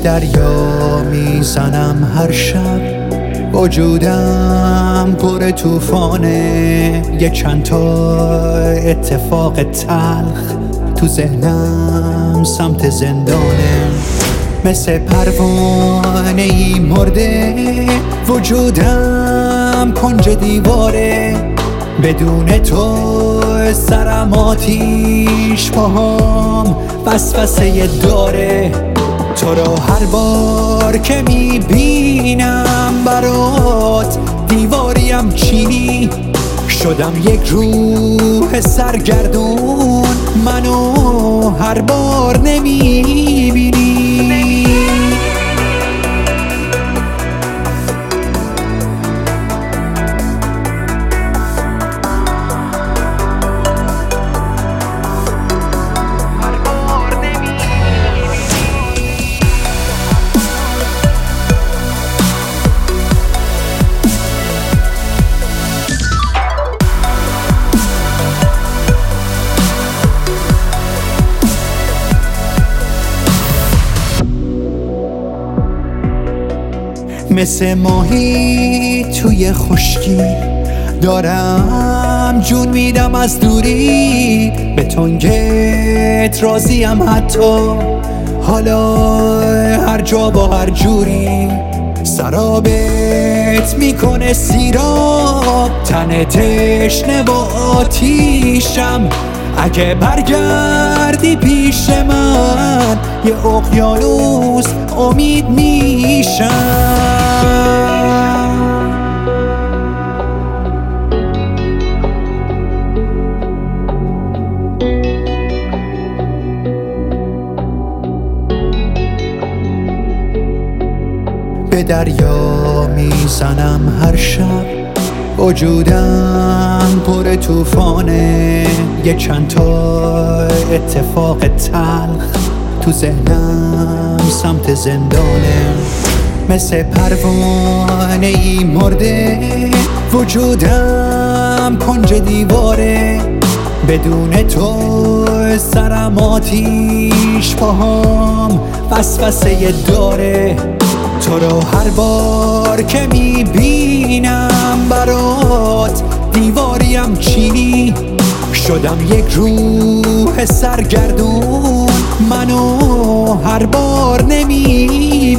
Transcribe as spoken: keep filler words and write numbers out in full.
دریا میزنم هر شب، وجودم پر توفانه. یه چند تا اتفاق تلخ تو ذهنم سمت زندانه. مثل پروانه ای مرده وجودم کنج دیواره. بدون تو سرم آتیش، پاهام وسوسه داره. تو رو هر بار که میبینم برات دیواریم چینی. شدم یک روح سرگردون، منو هر بار نمیبینی. مثل ماهی توی خشکی دارم جون میدم از دوری. به تنگت راضیم حتی حالا هر جا با هر جوری. سرابت میکنه سیراب، تن تشنه و آتیشم. اگه برگردی پیش من یه اقیانوس امید میشم. به دریا میزنم هر شب، وجودم پر توفانه. یه چند تا اتفاق تلخ تو ذهنم سمت زندانه. مثل پروانه ای مرده وجودم کنج دیواره. بدون تو سرم آتیش، پاهام وسوسه داره. تو رو هر بار که میبینم برات دیواریم چینی. شدم یک روح سرگردون، منو هر بار نمیبینی.